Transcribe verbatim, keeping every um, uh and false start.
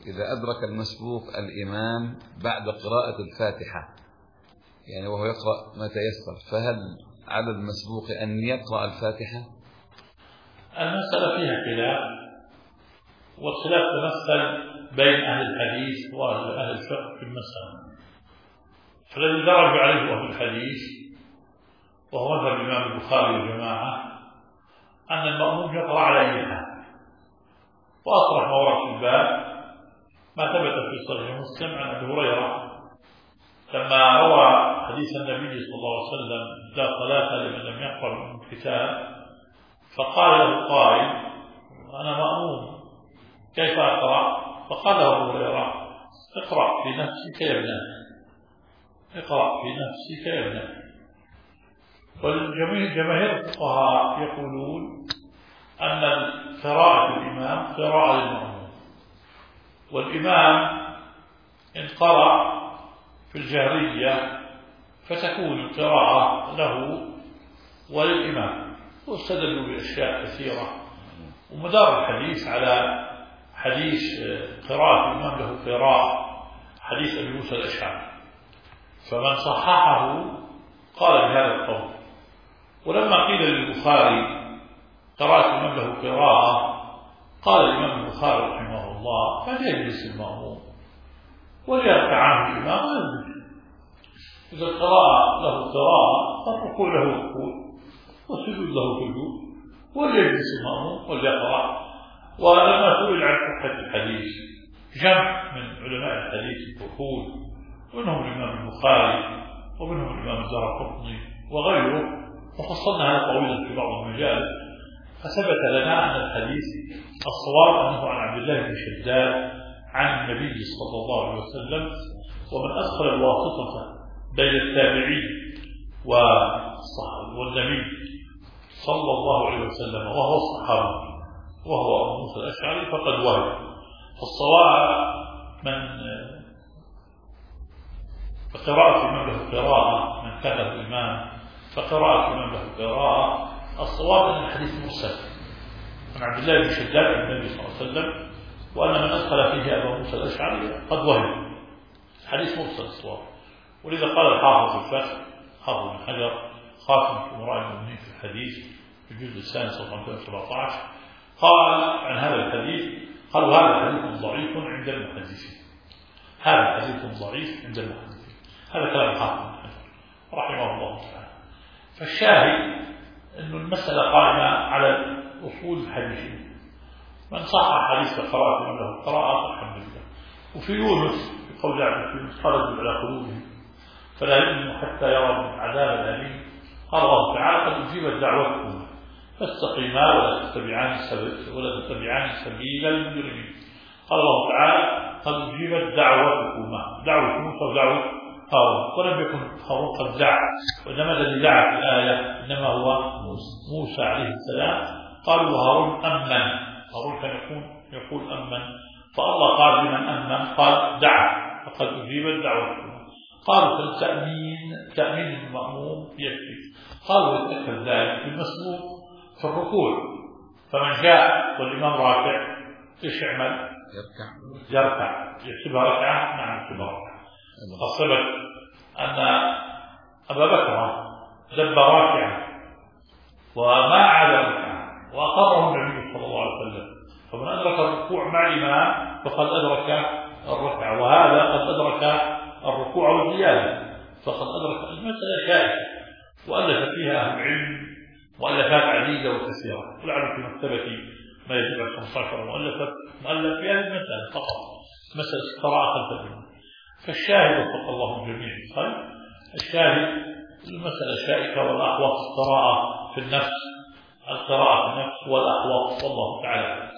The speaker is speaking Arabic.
إذا أدرك المسبوق الإمام بعد قراءة الفاتحة، يعني وهو يقرأ ما تيسر، فهل على المسبوق أن يقرأ الفاتحة؟ المسألة فيها خلاف، والخلاف تمثل بين أهل الحديث وأهل الفقه في المسألة. فالذي درج عليه أهل الحديث وهو مذهب الإمام البخاري وجماعة أن المأموم يقرأ على أي حال، وأصرح ما ورد في الباب ما ثبت في صحيح مسلم عن أبي هريرة لما روى حديث النبي صلى الله عليه وسلم لا صلاة لمن لم يقرأ من الكتاب، فقال له قائل أنا مأموم كيف أقرأ؟ فقال له أبو هريرة اقرأ في نفسك يا ابني، اقرأ في نفسك يا ابني. والجماهير الفقهاء يقولون أن قراءة الإمام قراءة للمأموم، والإمام إن قرأ في الجهرية فتكون القراءة له وللإمام. واستدلوا بأشياء كثيرة، ومدار الحديث على حديث قراءة الإمام له قراءة، حديث أبي موسى الأشعري، فمن صححه قال بهذا القول. ولما قيل للبخاري قراءة الإمام له قراءة، قال الإمام البخاري رحمه الله فليجلس المأموم وليركع عنه الإمام ويسجد. إذا القراءة له قراءة فالركوع له ركوع والسجود له سجود، وليجلس المأموم وليقرأ. ولما سئل عن صحة الحديث جمع من علماء الحديث الفقهاء، ومنهم الإمام البخاري ومنهم الإمام الدارقطني وغيره، وفصلنا هذا طويلا في بعض المجال، فثبت لنا أن الحديث الصواب أنه عن عبد الله بن شداد عن النبي صلى الله عليه وسلم. ومن أدخل الواسطة بين التابعي والنبي صلى الله عليه وسلم وهو الصحابي وهو أبو موسى الأشعري فقد وهم. فالصواب من فقراءة الإمام له قراءة، من كان له إمام فقراءة الإمام له قراءة. الصواب أن الحديث مرسل عن عبد الله بن شداد عن النبي صلى الله عليه وسلم، وأن من أدخل فيه أبو موسى الأشعري قد وهم. الحديث مرسل الصواب. ولذا قال الحافظ في الفتح حافظ بن حجر خاتم أمراء المؤمنين في الحديث في الجزء الثاني صفحة مئتين وسبعة عشر قال عن هذا الحديث، قال هذا حديث ضعيف عند المحدثين، هذا حديث ضعيف عند المحدثين. هذا كلام الحافظ بن حجر رحمه الله تعالى. فالشاهد أن المسألة قائمة على أصول الحديث، من صح حديث قراءة من له قراءة الحمد لله. وفي يونس في قول عبد في يونس خرجوا على قلوبهم فلا يؤمنوا حتى يروا العذاب الأليم. قال الله تعالى قد أجيبت دعوتكم فاستقيما ولا تتبعان سبيل ولا تتبعان سبيل المجرمين. قال الله تعالى قد أجيبت دعوتكما، دعوة موسى ودعوة هارون، ولم يكن هارون قد دعا، وإنما الذي دعا في الآية إنما هو موسى عليه السلام. قالوا هارون أمن، هارون كان يقول يقول أمن، فالله قال لمن أمن قال دعا فقد أجيبت دعوتكما. قالوا فالتأمين تأمين المأموم يكفي. قالوا يتأكد ذلك بالمسبوق في الركوع، فمن جاء والإمام راكع ايش يعمل؟ يركع يركع يحسبها ركعة. نعم يحسبها ركعة. فالثبت أن أبا بكر دب راكعا وما عاد ركعة وأقره النبي صلى الله عليه وسلم، فمن أدرك الركوع مع الإمام فقد أدرك الركعة، وهذا قد أدرك الركوع والزيادة فقد أدرك. المسألة شائعة وألف فيها أهل العلم مؤلفات عديدة وكثيرة، ولعل في مكتبتي ما يجب على خمسة عشر مؤلفة مؤلف في هذه المسألة فقط، مسألة قراءة خلف الإمام. فالشاهد وفق الله الجميع بالخير، الشاهد المسألة شائكة، والأحوط القراءة في النفس، القراءة في النفس والأحوط والله تعالى.